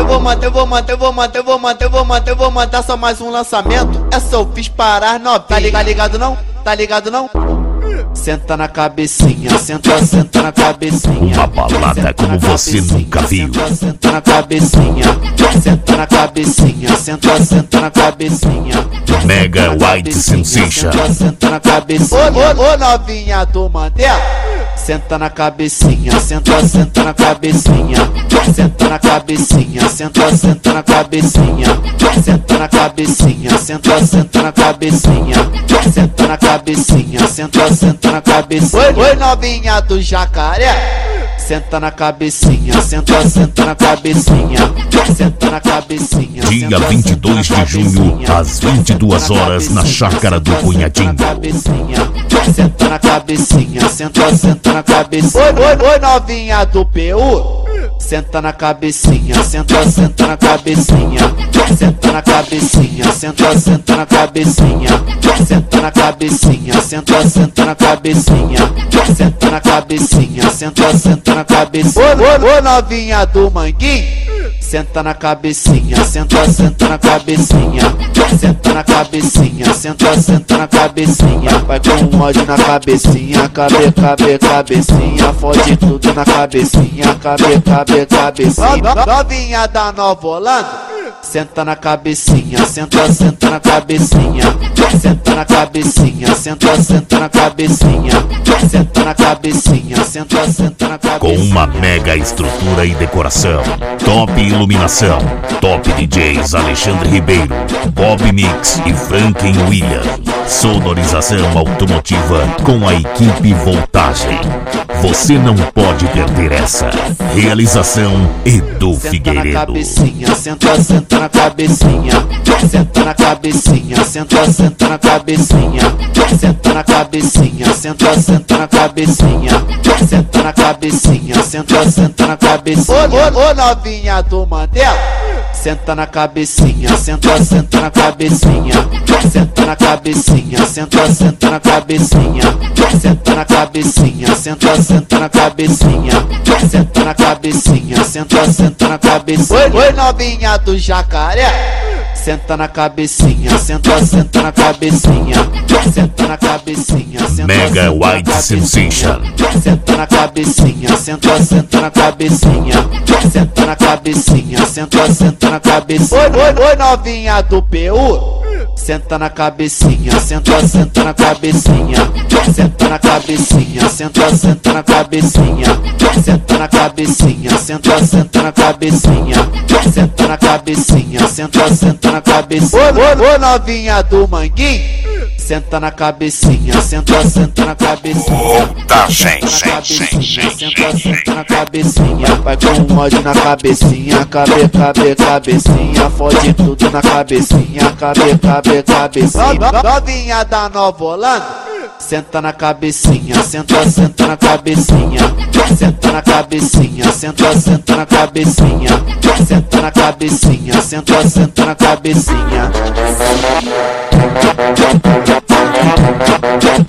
vou mandar só mais um lançamento. Essa eu fiz parar novinha. Tá ligado não? Tá ligado não? Senta na cabecinha, senta na cabecinha. Uma balada como você nunca viu. Senta na cabecinha, senta na cabecinha, senta na cabecinha. Mega White Sensation. Senta na cabecinha. Ô novinha do Mandela. Senta na cabecinha, senta na cabecinha. Senta na cabecinha, senta na cabecinha. Senta na cabecinha, senta na cabecinha. Senta na cabecinha, senta na cabecinha. Oi novinha do Jacaré. Senta na cabecinha, senta na cabecinha. Senta na cabecinha. Dia 22 de junho, às 22 horas, na Chácara do Cunhadinho. Senta na cabecinha, senta na cabecinha. Oi novinha do PU. Senta na cabecinha, senta na cabecinha. Senta na cabecinha, senta na cabecinha. Senta na cabecinha, senta na cabecinha. Senta na cabecinha, senta na cabecinha. Ô novinha do Manguinho. Senta na cabecinha, senta na cabecinha. Senta na cabecinha, senta na cabecinha. Vai com ódio na cabecinha, cabecinha. Fode tudo na cabecinha, cabecinha. Novinha da Nova Holanda. Senta na cabecinha, senta na cabecinha. Senta na cabecinha, senta na cabecinha. Senta na cabecinha, senta na cabecinha. Com uma mega estrutura e decoração, top iluminação, top DJs Alexandre Ribeiro, Bob Mix e Franklin William. Sonorização automotiva com a equipe Voltagem. Você não pode perder essa. Realização Edu Figueiredo. Senta na cabecinha, senta na cabecinha. Senta na cabecinha, senta na cabecinha. Senta na cabecinha, senta na cabecinha. Senta na cabecinha, senta na cabecinha. Ô novinha do Mandela. Senta na cabecinha, senta na cabecinha. Senta na cabecinha, senta na cabecinha. Senta na cabecinha, senta na cabecinha. Senta na cabecinha, senta na cabecinha. Oi novinha do Jacaré. Senta na cabecinha, senta na cabecinha. Senta na cabecinha, Mega White Sensation. Senta na cabecinha, senta na cabecinha. Senta na cabecinha, senta na cabecinha. Oi novinha do PU. Senta na cabecinha, senta na cabecinha. Senta na cabecinha, senta na cabecinha. Senta na cabecinha, senta na cabecinha. Senta na cabecinha, senta na cabecinha. Ô novinha do Manguinho. Senta na cabecinha, senta na cabecinha. Voltagem, Senta na cabecinha. Vai com ódio na cabecinha, cabecinha. Fode tudo na cabecinha, cabecinha. Novinha da Nova Holanda. Senta na cabecinha, senta na cabecinha. Senta na cabecinha, senta na cabecinha. Senta na cabecinha, senta na cabecinha.